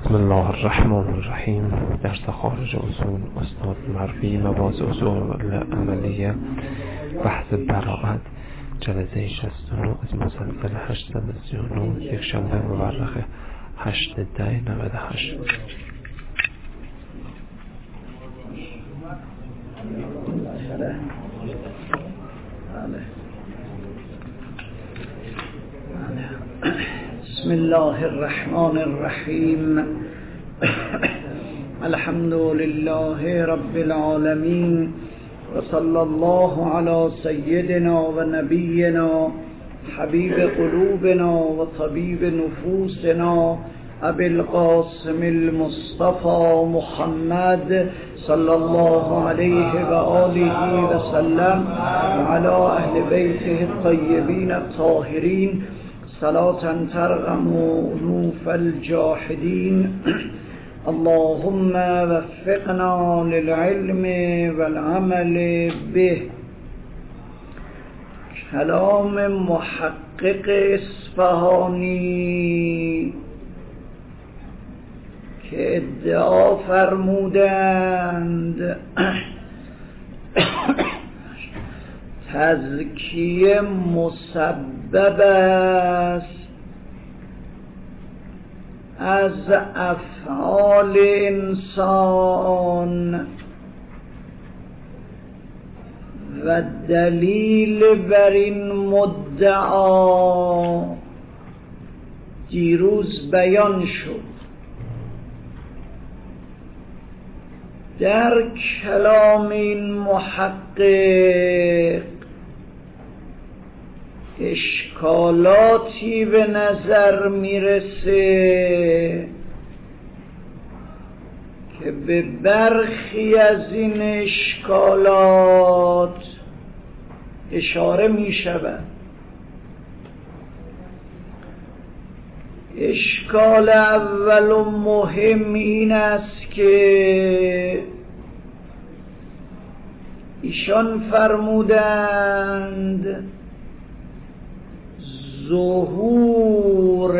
بسم الله الرحمن الرحیم. درس خارج اصول استاد مرفی مباحث اصول عملیه بحث براءت جلسه 69 از مسلسل 839 یک شنبه مورخ 8/10/98. بسم الله الرحمن الرحیم. الحمد لله رب العالمین و صلی الله علی سیدنا و نبینا حبیب قلوبنا و طبیب نفوسنا ابی القاسم المصطفى محمد صلی الله علیه و آله و سلم و علی اهل بیته الطیبین الطاهرین صلاة ترغم نوف الجاحدین. اللهم وفقنا للعلم والعمل به. کلام محقق اصفهانی که ادعا فرمودند تزکیه مسبب است از افعال انسان و دلیل بر این مدعا دیروز بیان شد. در کلام این محقق اشکالاتی به نظر میرسه که به برخی از این اشکالات اشاره می شود. اشکال اول و مهم این است که ایشان فرمودند ظهور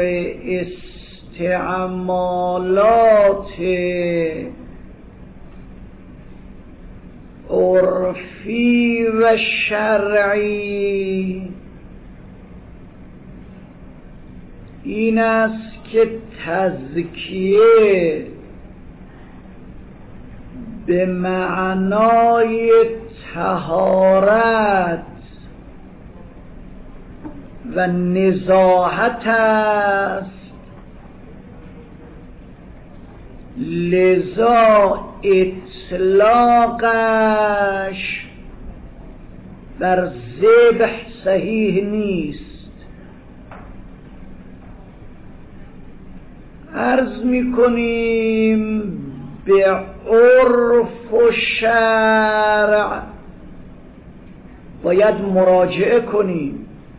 استعمالات عرفی و شرعی این است که تزکیه به معنای طهارت و نزاهت است، لذا اطلاقش بر ذبح صحیح نیست. عرض می‌کنیم به عرف و شرع باید مراجعه کنیم،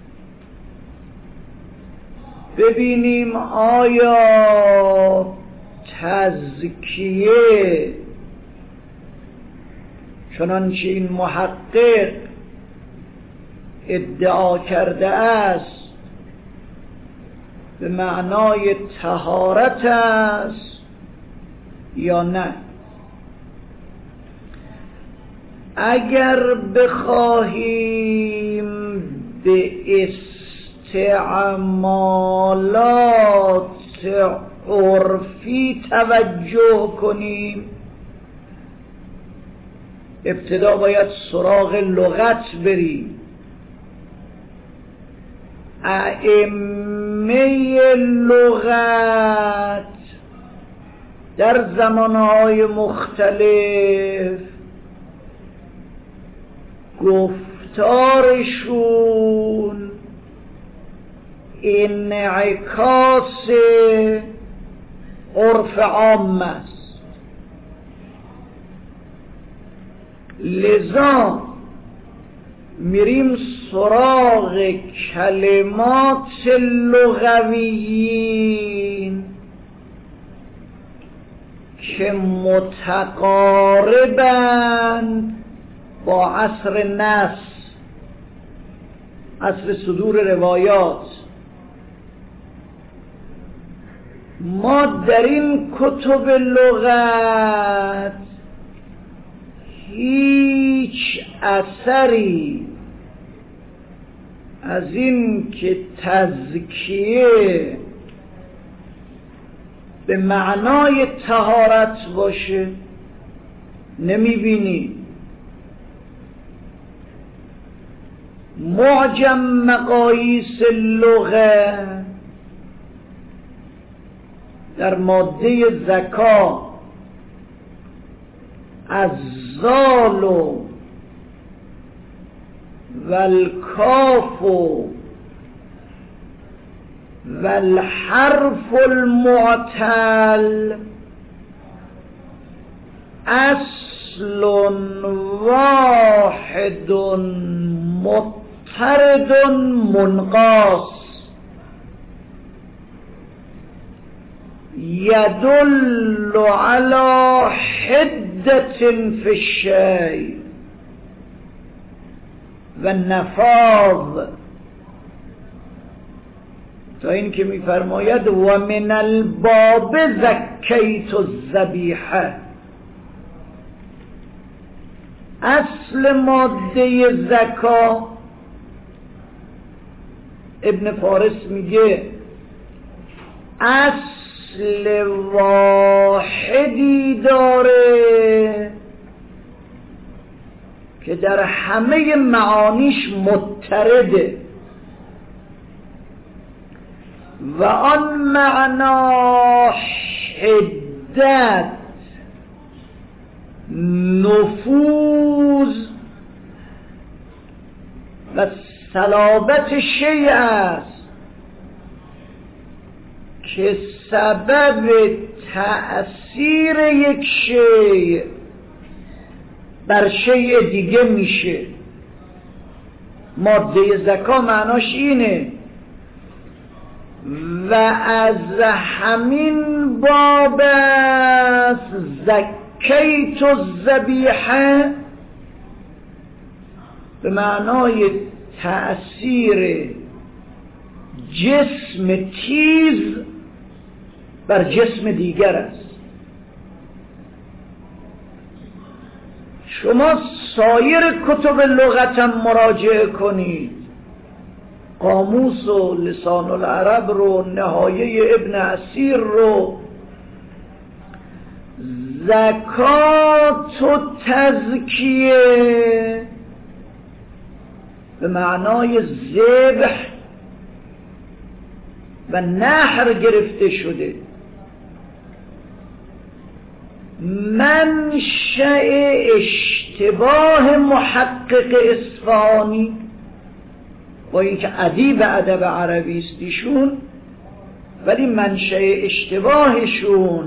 ببینیم آیا تزکیه چنانچه این محقق ادعا کرده است به معنای طهارت است یا نه. اگر بخواهیم به استعمالات عرفی توجه کنیم، ابتدا باید سراغ لغت بریم. ائمه لغت در زمانهای مختلف گفتارشون انعکاس عرف عام است، لذا میریم سراغ کلمات لغویین که متقاربند با عصر نص، عصر صدور روایات. ما در این کتب لغت هیچ اثری از این که تزکیه به معنای طهارت باشه نمیبینی. معجم مقاییس لغه در ماده زکا الزال والکاف والحرف المعتل اصل واحد مضطرد منقاص يدل على حدة في الشيء والنفاذ، تا این که میفرماید و من الباب زکیت الذبیحه. اصل ماده زکا ابن فارس میگه اصل واحدی داره که در همه معانیش مضطرده و آن معنا حدت، نفوذ و صلابت شیء است که سبب تأثیر یک شیء بر شیء دیگه میشه. ماده زکا معناش اینه و از همین باب زکیت الذبیحه به معنای تأثیر جسم تیز بر جسم دیگر است. شما سایر کتب لغت هم مراجعه کنید، قاموس و لسان العرب رو، نهایه ابن اسیر رو، زکات و تزکیه به معنای ذبح و نحر گرفته شده. منشأ اشتباه محقق اصفهانی با اینکه ادیب ادب عربی است ایشون، ولی منشأ اشتباهشون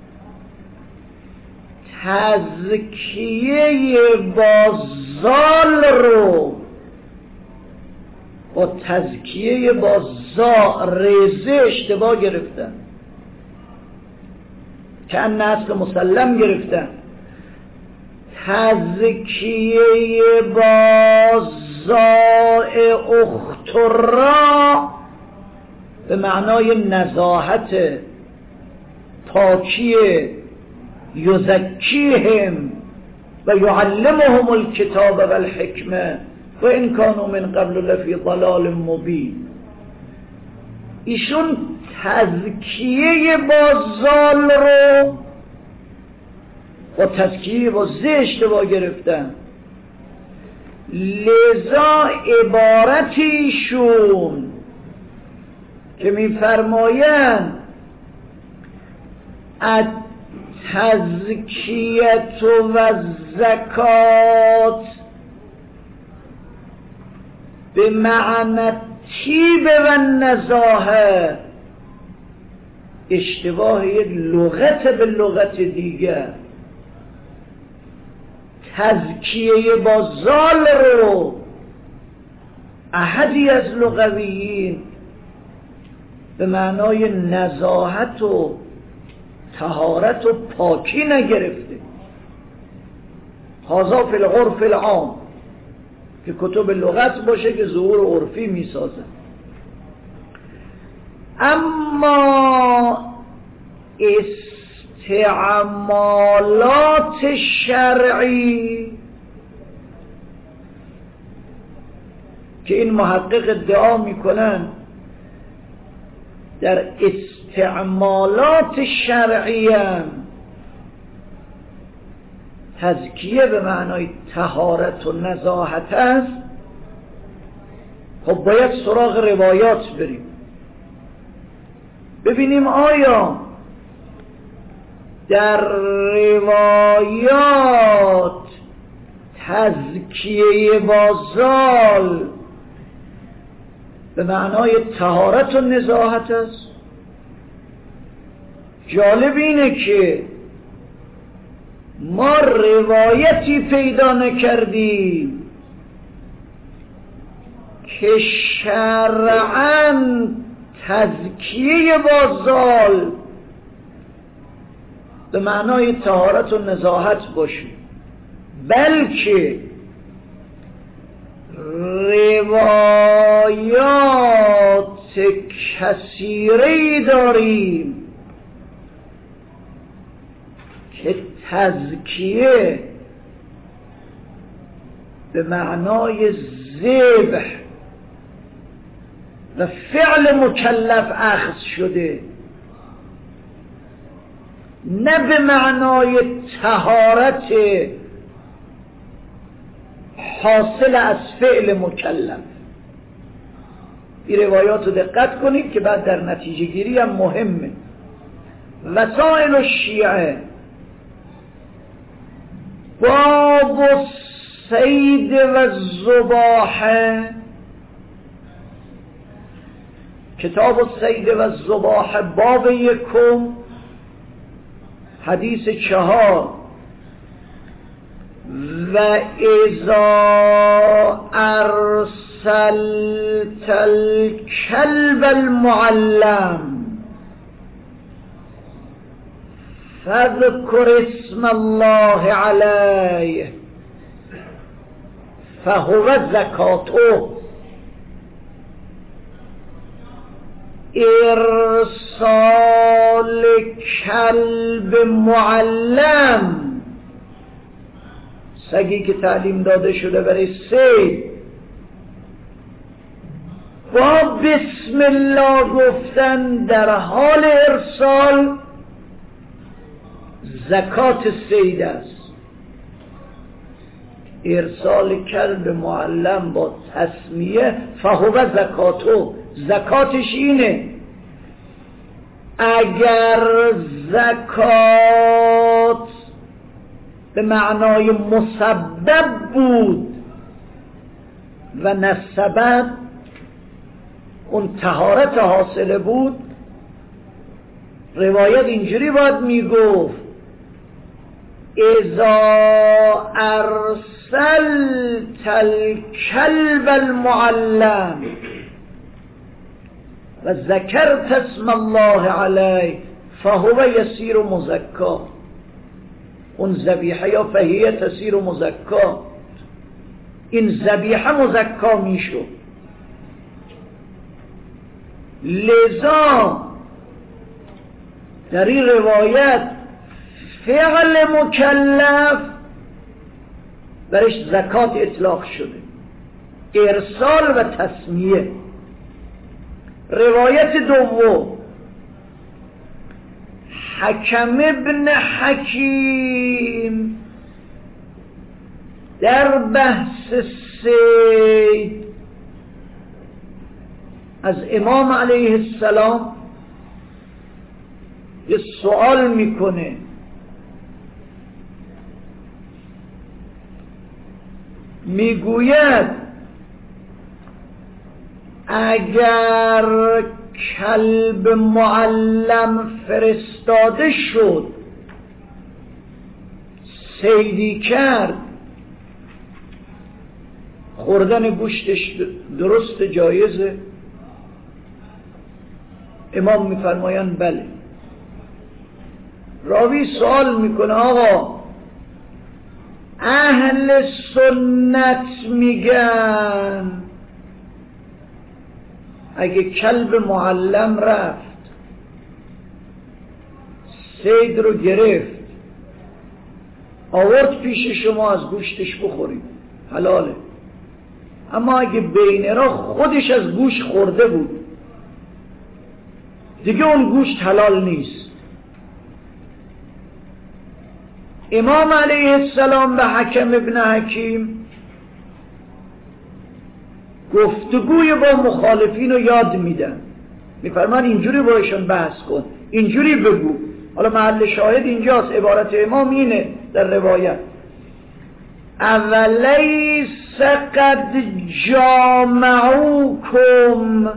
تزکیه با زال رو با تزکیه با زا ریزه اشتباه گرفتن که ان اصل مسلم گرفتن. تزکیه با زاء اخترا به معنای نزاهت، پاکی، یزکیهم و یعلمهم الکتاب و الحکمه و این کانوا من قبل لفی ضلال مبین. ایشون تزکیه با زال رو با تزکیه با ز اشتباه گرفتن، لذا عبارتیشون که میفرمایند التزکیت و زکات به معنی طیب و نزاهه، اشتباه یک لغت به لغت دیگر. تزکیه با زال رو احدی از لغویین به معنای نزاهت و طهارت و پاکی نگرفته. هذا فی العرف العام که کتب لغت باشه که ظهور عرفی میسازه. اما استعمالات شرعی که این محقق ادعا میکنن در استعمالات شرعی هم تزکیه به معنای طهارت و نزاهت است، خب باید سراغ روایات بریم ببینیم آیا در روایات تزکیه با زال به معنای طهارت و نزاهت است. جالب اینه که ما روایتی پیدا نکردیم که شرعاً تزکیه با زال به معنای طهارت و نزاهت باشه، بلکه روایات کثیری داریم که تزکیه به معنای ذبح و فعل مکلف اخذ شده، نه به معنای طهارت حاصل از فعل مکلف. این روایات رو دقت کنید که بعد در نتیجه گیری هم مهمه. وسائل الشیعه باب الصید و الذباحه، کتاب الصید و الذباحه باب 1 حدیث 4 و اذا ارسلت الكلب المعلم فاذكر اسم الله عليه فهو زكاته. ارسال کلب معلم، سگی که تعلیم داده شده برای صید، با بسم الله گفتن در حال ارسال زکات صید است. ارسال کلب معلم با تسمیه فهو زکاتو، زکاتش اینه. اگر زکات به معنای مسبب بود و نه سبب، اون طهارت حاصله بود، روایت اینجوری باید میگفت اذا ارسلت الكلب المعلم و ذکرت اسم الله علیه فهو یسیر مزکا. اون ذبیحه یا فهیه تسیر مزکا، این ذبیحه مزکا میشد. لذا در این روایت فعل مکلف برش زکات اطلاق شده، ارسال و تسمیه. روایت دوم حکم ابن حکیم در بحث صید از امام علیه السلام یه سوال میکنه، میگوید اگر کلب معلم فرستاده شد صیدی کرد، خوردن گوشتش درست جایزه؟ امام میفرمایند بله. راوی سوال میکنه آقا اهل سنت میگن اگه کلب معلم رفت صید رو گرفت آورد پیش شما، از گوشتش بخورید، حلاله. اما اگه بین را خودش از گوشت خورده بود دیگه اون گوشت حلال نیست. امام علیه السلام به حکم ابن حکیم گفتگوی با مخالفین رو یاد میدن، میفرمان اینجوری بایشون بحث کن، اینجوری بگو. حالا محل شاهد اینجاست، عبارت امام اینه در روایت: اولیس قد جامعوکم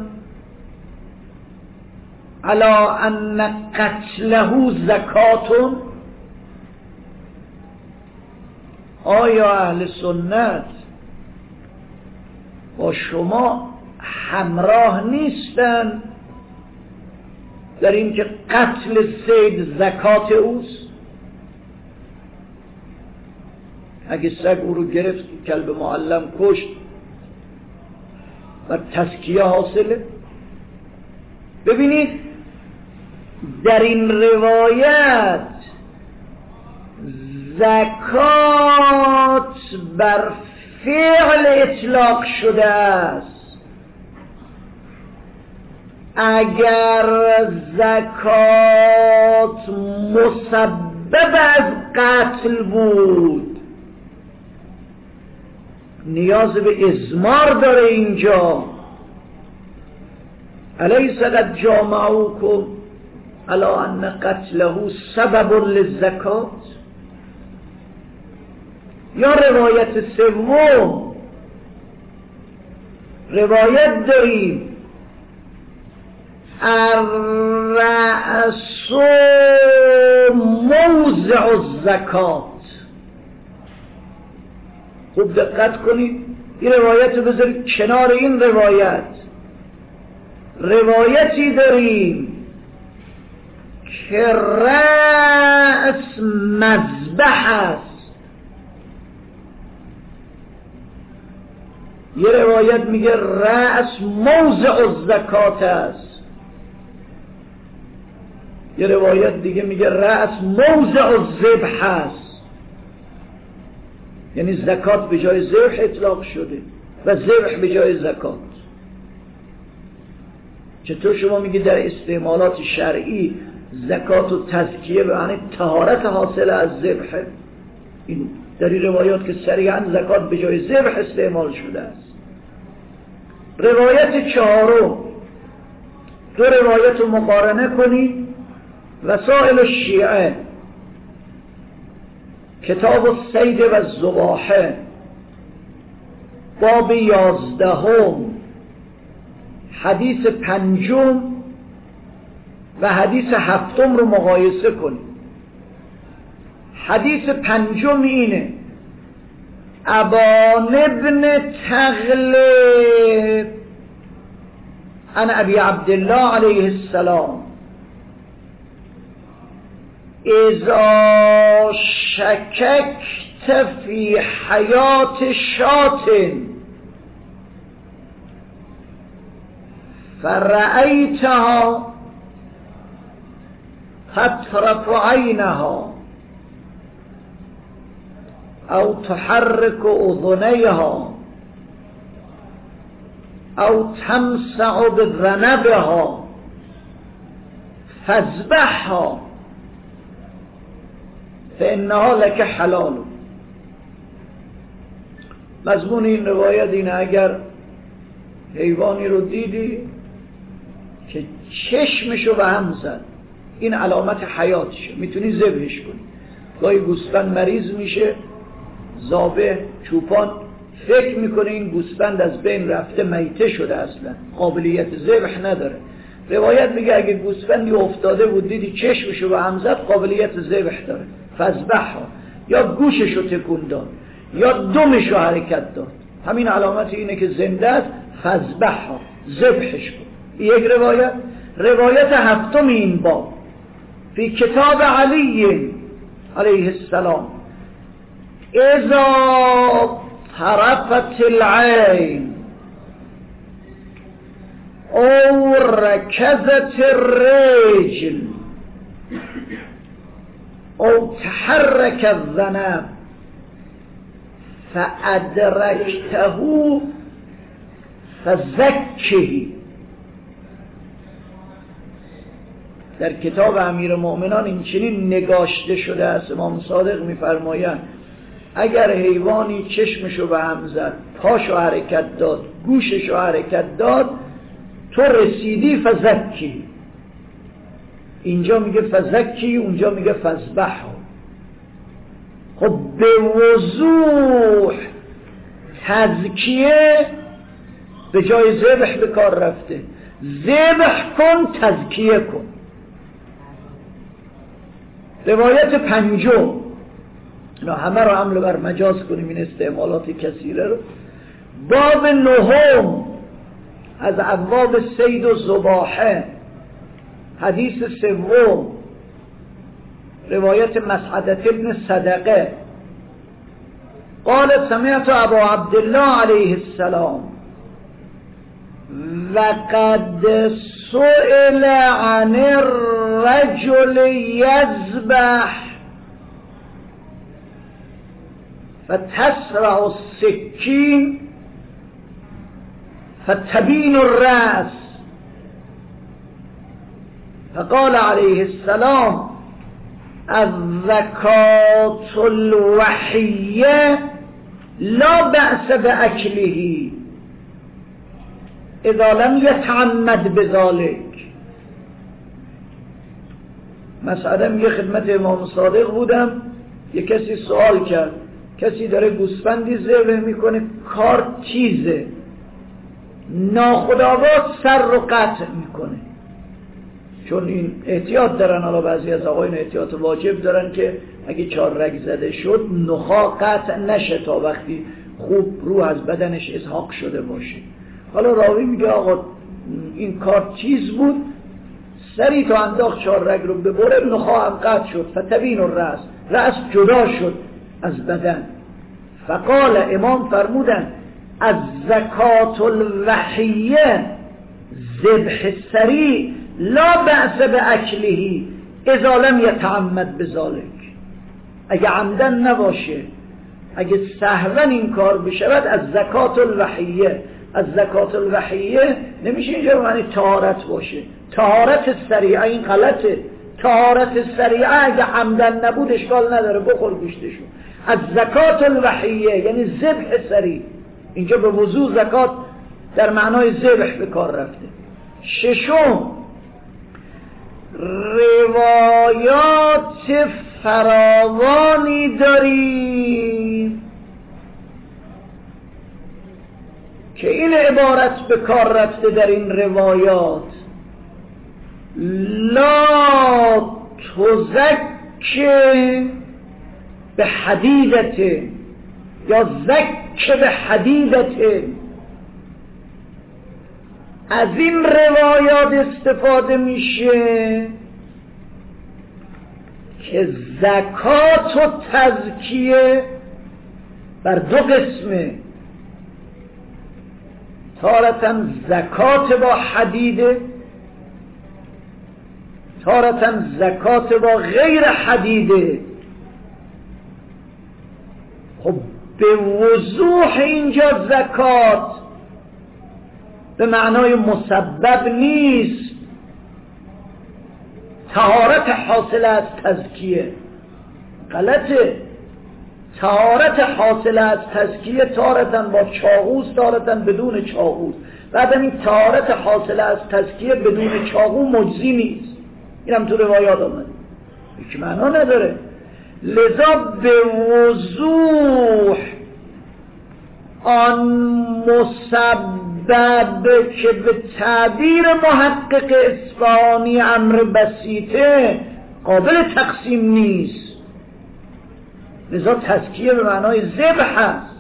علی ان قتله زکاتون. آیا اهل سنت با شما همراه نیستن در این که قتل صید زکات اوست؟ اگه سگ او رو گرفت، کلب معلم کشت و تزکیه حاصله. ببینید در این روایت زکات بر فعل اطلاق شده است. اگر زکات مسبب از قتل بود نیاز به ازمار داره اینجا. الیس قد جامعوکم علی ان قتله سبب للزکات. یا روایت سوم، روایت داریم الرأس موضع الزکات. خوب دقت کنید، این روایت رو بذارید کنار این روایت. روایتی داریم که رأس مذبح است. یه روایت میگه رأس موضع الزکات است، یه روایت دیگه میگه رأس موضع الذبح است. یعنی زکات به جای ذبح اطلاق شده و ذبح به جای زکات. چطور شما میگی در استعمالات شرعی زکات و تزکیه به معنی طهارت حاصل از ذبح؟ این در این روایات که صریحاً زکات به جای ذبح استعمال شده است. روایت چهارم، دو روایت رو مقارنه کنید. وسائل الشیعه، کتاب الصید و الذباحه، باب 11، حدیث 5 و حدیث 7 رو مقایسه کنید. حدیث 5 اینه: ابان ابن تغلب عن ابی عبدالله علیه السلام اذا شککت فی حیات شات فرأیتها تطرف عینها او تحرك اذنيها او تمسع بذنبها فاذبحها فانها لك حلال. مضمون این روایت اینه: اگر حیوانی رو دیدی که چشمشو به هم زد، این علامت حیاتشه، میتونی ذبحش کنی. گاهی گوسفند مریض میشه، ذابح چوپان فکر میکنه این گوسفند از بین رفته، میته شده، اصلا قابلیت ذبح نداره. روایت میگه اگه گوسفندی افتاده بود دیدی چشمشو به هم زد، قابلیت ذبح داره، فذبحها. یا گوششو تکون داد یا دمشو حرکت داد، همین علامت اینه که زنده است. فذبحها، ذبحش کن. یک روایت. روایت 7 این باب فی کتاب علی علیه السلام اذا طرفت العین او رکزت الرجل او تحرک الذنب فادرکته فزکه. در کتاب امیرالمؤمنان این چنین نگاشته شده است. امام صادق می‌فرمایند اگر حیوانی چشمشو به هم زد، پاشو حرکت داد، گوششو حرکت داد، تو رسیدی فزکی. اینجا میگه فزکی، اونجا میگه فذبح. خب به وضوح تزکیه به جای ذبح به کار رفته. ذبح کن، تزکیه کن. روایت پنجم، اینا همه رو حمل بر مجاز کنیم، این استعمالات کثیره رو. باب نهم از ابواب صید و ذباحه، حدیث سوم، روایت مسعدة ابن صدقه قال سمعت ابا عبدالله علیه السلام وقد سئل عن الرجل يذبح فتسرع السكين فتبين الرأس فقال عليه السلام الزكاة الوحية لا بأس بأكله اذا لم يتعمد بذلك. مسعده میگه خدمت امام صادق بودم، یه کسی سوال کرد، کسی داره گوسفندی ذبح میکنه، کار تیزه، ناخودآگاه سر رو قطع میکنه، چون این احتیاط دارن، حالا بعضی از آقایون احتیاط واجب دارن که اگه 4 رگ زده شد نخا قطع نشه تا وقتی خوب رو از بدنش ازحاق شده باشه. حالا راوی میگه آقا این کار چیز بود، سری تا انداخت 4 رگ رو ببره، نخا هم قطع شد، فتبین الرأس، رأس جدا شد از بدن. فقال امام فرمودن از زکات الوحیه ذبح سریع لا بأس بأکله اذا لم یتعمد بذلك. اگه عمدن نباشه، اگه سهوا این کار بشود، از زکات الوحیه. از زکات الوحیه نمیشه اینجا معنی طهارت باشه، طهارت سریعه این غلطه. طهارت سریعه اگه عمدن نبود اشکال نداره، بخور گوشتشو. از زکات الوحیه یعنی ذبح سریع، اینجا به وضوح زکات در معنای ذبح به کار رفته. ششم، روایات فراوانی داریم که این عبارت به کار رفته در این روایات: لا تزکه به حدیدته یا زکه به حدیدته. از این روایات استفاده میشه که زکات و تزکیه بر 2 قسمه. تارةً زکات با حدیده، تارةً زکات با غیر حدیده. خب به وضوح اینجا زکات به معنای مسبب نیست، طهارت حاصل از تزکیه. غلطه. طهارت حاصل از تزکیه تارةً با چاقوست، تارةً بدون چاقوست. بعدم این طهارت حاصل از تزکیه بدون چاقو مجزی نیست، اینم تو روایات آمده، هیچ معنا نداره. لذا به وضوح آن مسبب که به تعبیر محقق اصفهانی امر بسیطه قابل تقسیم نیست، لذا تزکیه به معنای ذبح هست.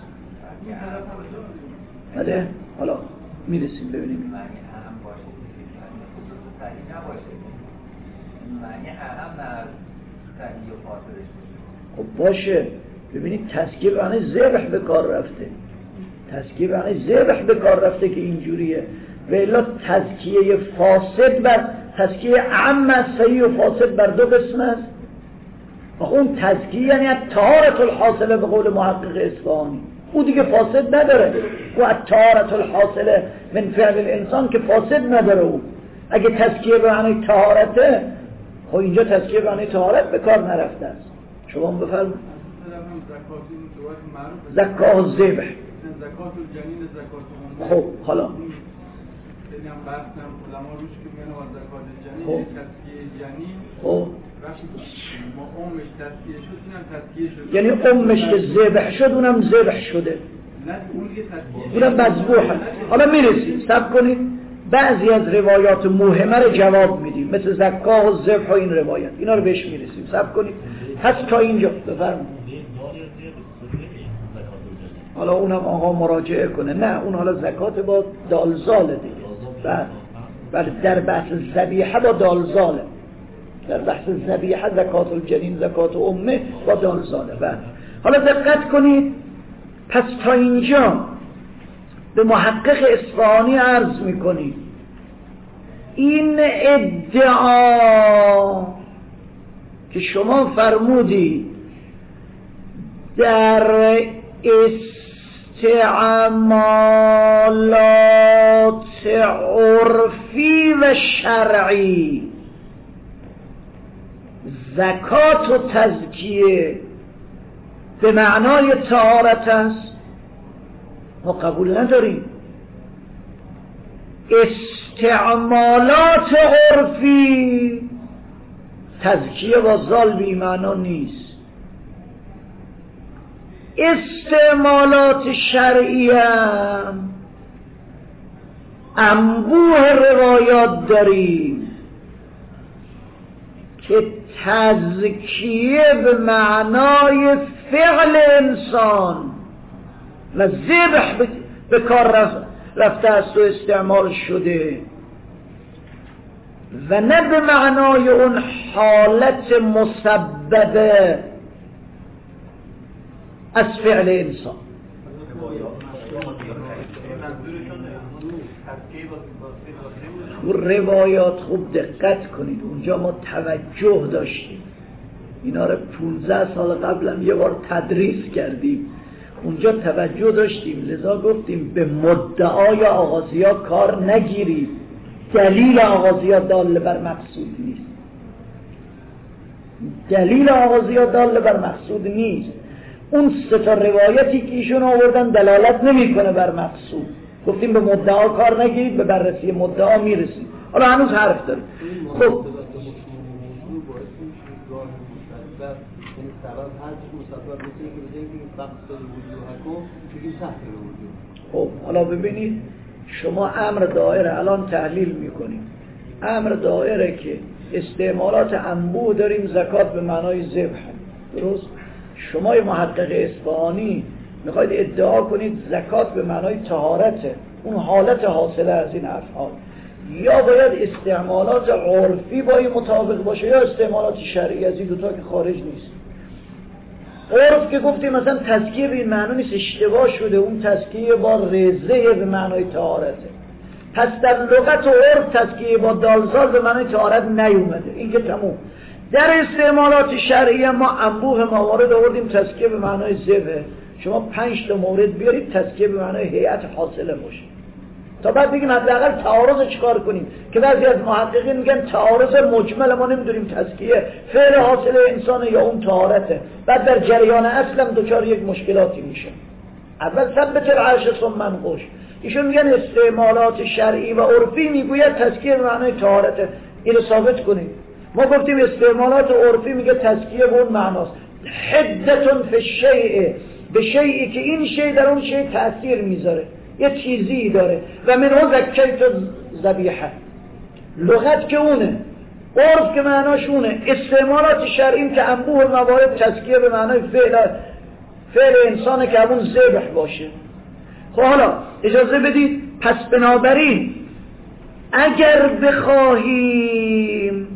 بله حالا میرسیم ببینیم. خب باشه، ببینید تزکیه به معنای ذبح به کار رفته، تزکیه به معنای ذبح به کار رفته که اینجوریه. و الا تزکیه فاسد بر تزکیه عام صحیح و فاسد بر 2 قسم است. اون تزکیه یعنی طهارت الحاصله به قول محقق اصفهانی، او دیگه فاسد نداره. و طهارت الحاصله من فعل الانسان که فاسد نداره. او اگه تزکیه به معنی طهارته، خب اینجا تزکیه به معنی طهارت به کار نرفته است. شما بفرمایید. زکات الذبح، زکات الجنین، زکات خب حالا هم بحثم علما روش که میگن زکات الجنین تزکیه جنین، خب ما امش تزکیه شد، اینم تزکیه شد، یعنی امش که ذبح شد اونم ذبح شده، نه اون که تزکیه اونم مذبوحه. حالا میرسیم، صبر کنید، بعضی از روایات مهمه رو جواب میدیم، مثل زکات و ذبح و این روایت، اینا رو بهش میرسیم. صبر کنید پس تا اینجا بفرمایید. حالا اونم آقا مراجعه کنه. نه اون حالا زکات با دالزاله دیگه. بله در بحث ذبیحه با دالزاله، در بحث ذبیحه زکات الجنین زکات امه با دالزاله. بله حالا دقت کنید، پس تا اینجا به محقق اصفهانی عرض میکنید این ادعا که شما فرمودید در استعمالات عرفی و شرعی زکات و تزکیه به معنای طهارت است، ما قبول نداریم. استعمالات عرفی تزکیه با زال بی معنا نیست. استعمالات شرعی هم انبوه روایات داریم که تزکیه به معنای فعل انسان و ذبح به کار رفته است و استعمال شده و نه به معنای اون حالت مسببه از فعل انسان. و روایات خوب دقت کنید، اونجا ما توجه داشتیم، اینا رو 15 سال قبلم یه بار تدریس کردیم، اونجا توجه داشتیم، لذا گفتیم به مدعای آغازیا کار نگیرید، دلیل آغازیا دال بر مقصود نیست، دلیل آغازیا دال بر مقصود نیست. اون سه تا روایتی که ایشون آوردن دلالت نمیکنه بر مقصود. گفتیم به مدعا کار نگیرید، به بررسی مدعا میرسید. حالا هنوز حرف داریم. خب خب حالا ببینید، شما امر دائره الان تحلیل میکنیم، امر دائره که استعمالات انبوه داریم، زکات به معنای ذبح، درست؟ شما محقق اصفهانی میخواید ادعا کنید زکات به معنای طهارته، اون حالت حاصله از این افعال، یا باید استعمالات عرفی با این مطابق باشه یا استعمالات شرعی، از این دوتا که خارج نیست. عرف که گفتیم مثلا تزکیه به این معنی نیست، اشتباه شده، اون تزکیه با رزه به معنای طهارته. پس در لغت و عرف تزکیه با دالزال به معنای طهارت نیومده، این که تموم. در استعمالات شرعی ما انبوه موارد آوردیم تزکیه به معنای ذبح. شما 5 تا مورد بیارید تزکیه به معنای هیئت حاصله باشه، تا بعد بگیم حداقل تعارض چیکار کنیم، که بعضی از محققین میگن تعارض مجمل ما نمیدونیم تزکیه فعل حاصله انسان یا اون طهارته، بعد در جریان اصلا دچار یک مشکلاتی میشه. اول ثبت العرش ثم انقش. ایشون میگن استعمالات شرعی و عرفی میگوید تزکیه به معنای طهارته، اینو ثابت کنید. ما گفتیم استعمالات عرفی میگه تزکیه به اون معناست، حدتون فی الشیء، به شیئی که این شیء در اون شیء تأثیر میذاره، یه چیزی داره. و منو زکیت ذبیحه، لغت که اونه، عرف که معناش اونه، استعمالات شرعی که انبوه موارد تزکیه به معنای فعل انسانه که همون ذبح باشه. خب حالا اجازه بدید، پس بنابراین اگر بخواهیم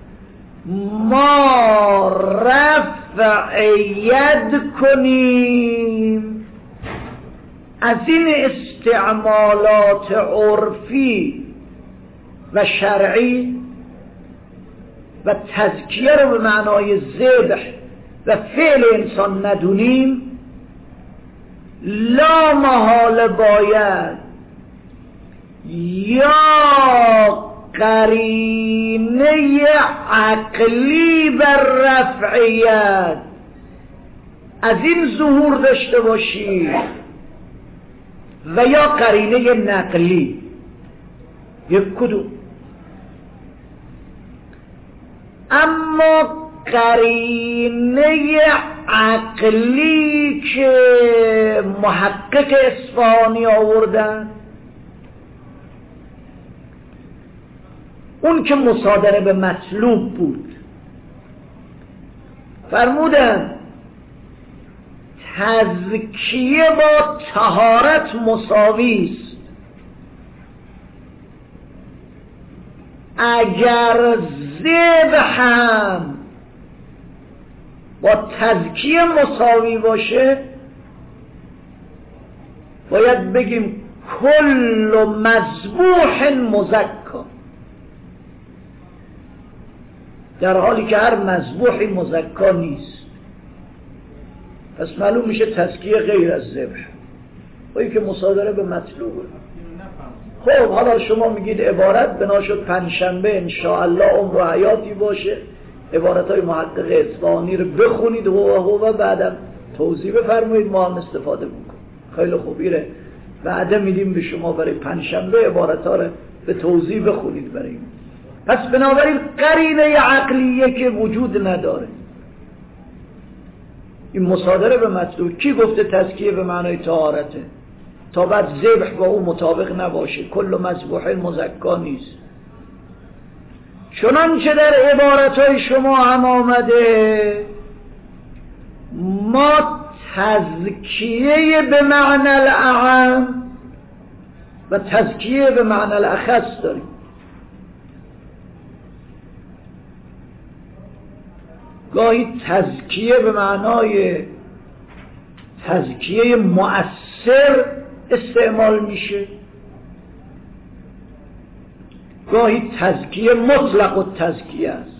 ما رفع ید کنیم از این استعمالات عرفی و شرعی و تزکیه رو به معنای ذبح و فعل انسان ندونیم، لا محال باید یا قرینه عقلی بر رفعیت از این ظهور داشته باشی و یا قرینه نقلی، یک کدوم. اما قرینه عقلی که محقق اصفهانی آوردن، اون که مصادره به مطلوب بود، فرمودن تزکیه با طهارت مساوی است. اگر ذبح هم با تزکیه مساوی باشه، باید بگیم کل مذبوح مزکا، در حالی که هر مذبوحی مزکا نیست. پس معلوم میشه تزکیه غیر از ذبح، ولی که مصادره به مطلوبه. خب حالا شما میگید عبارت بنا شد پنجشنبه انشاءالله عمر و حیاتی باشه، عبارتهای محقق اصفهانی رو بخونید و بعدم توضیح بفرمایید، ما هم استفاده بکنیم. خیلی خوبیره، بعدا میدیم به شما برای پنجشنبه عبارتها رو به توضیح بخونید برای این. پس بنابراین قرینه عقلیه که وجود نداره، این مصادره به مطلوب. کی گفته تزکیه به معنای طهارته؟ تا بعد ذبح با اون مطابق نباشه، کل مذبوح مزکا نیست. چنانچه در عبارتهای شما هم آمده، ما تزکیه به معنی الاعم و تزکیه به معنی الاخص داریم. گاهی تزکیه به معنای تزکیه مؤثر استعمال میشه، گاهی تزکیه مطلق و تزکیه است.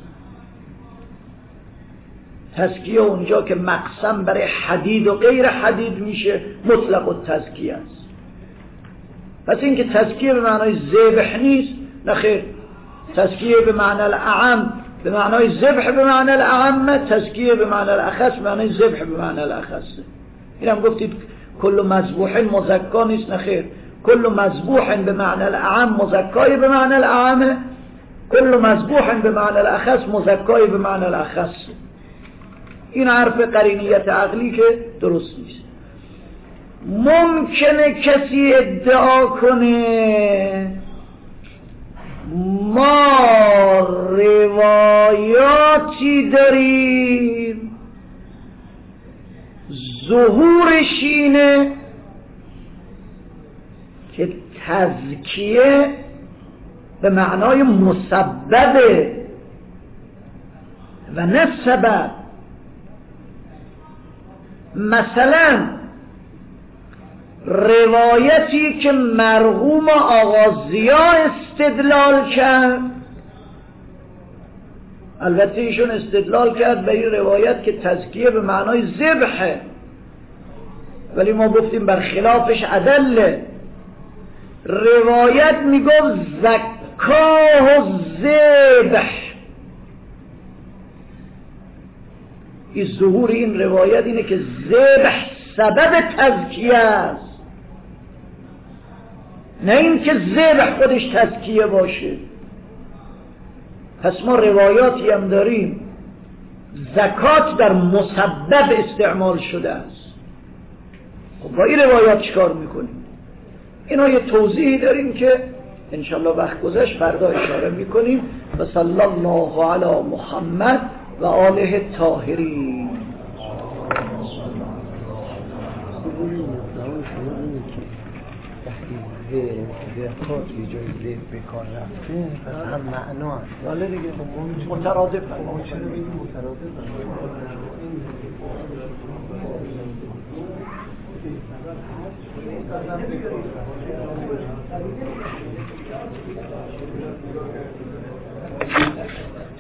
تزکیه اونجا که مقسم برای حدید و غیر حدید میشه مطلق و تزکیه است. پس این که تزکیه به معنای ذبح نیست، نخیر، تزکیه به معنی الاعم به معنای ذبح به معنی الاعم، تزکیه به معنی الاخص به معنای ذبح به معنی الاخص. این هم گفتید کل مذبوح مزکا نیست، نخیر، کل مذبوح به معنی الاعم مزکای به معنی الاعم، کل مذبوح به معنی الاخص مزکای به معنی الاخص. این حرف قرینیت عقلی که درست نیست. ممکنه کسی ادعا کنه ما روایاتی داریم ظهورش اینه که تزکیه به معنای مسببه و نه سبب. مثلا روایتی که مرحوم آقا ضیا استدلال کرد، البته ایشون استدلال کرد به این روایت که تزکیه به معنای ذبحه، ولی ما گفتیم برخلافش ادله. روایت میگفت زکاه ذبح، این ظهور این روایت اینه که ذبح سبب تزکیه است، نه این که ذبح خودش تزکیه باشه. پس ما روایاتی هم داریم زکات در مسبب استعمال شده است. خب با این روایات چیکار میکنیم؟ اینا یه توضیحی داریم که انشالله وقت گذشت فردا اشاره میکنیم. و صلی الله علی محمد و آله الطاهرین. زکات یه جای ذهن به کار رفته، پس هم معنا هست. ولی دیگه مترادف مترادف